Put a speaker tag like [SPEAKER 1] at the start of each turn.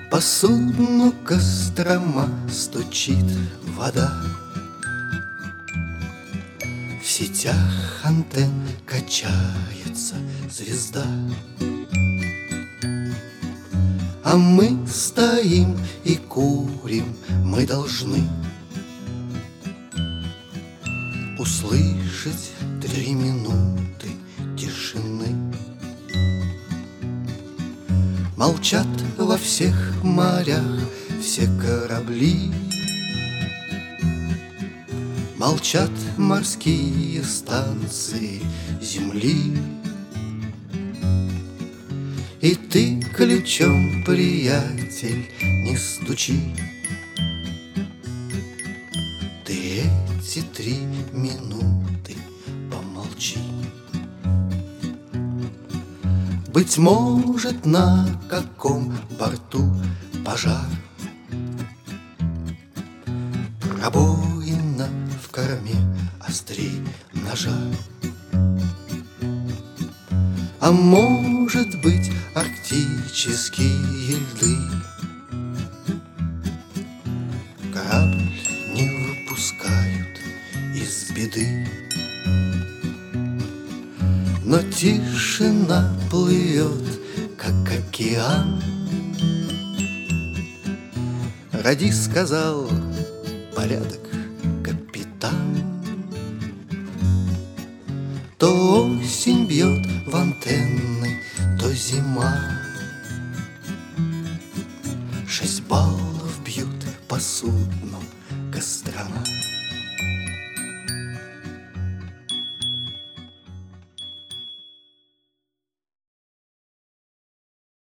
[SPEAKER 1] По судну Кострома стучит вода. В сетях антенн качается звезда. А мы стоим и курим, мы должны услышать 3 минуты тишины. Молчат во всех морях все корабли, молчат морские станции земли. И ты ключом, приятель, не стучи. Ты эти 3 минуты помолчи. Быть может, на каком борту пожар, пробоина в корме острей ножа. А может быть, арктические льды корабль не выпускают из беды. Но тишина плывет, как океан. Ради сказал порядок капитан. То осень бьет в антенны, то зима. 6 баллов бьют по судну Кострома.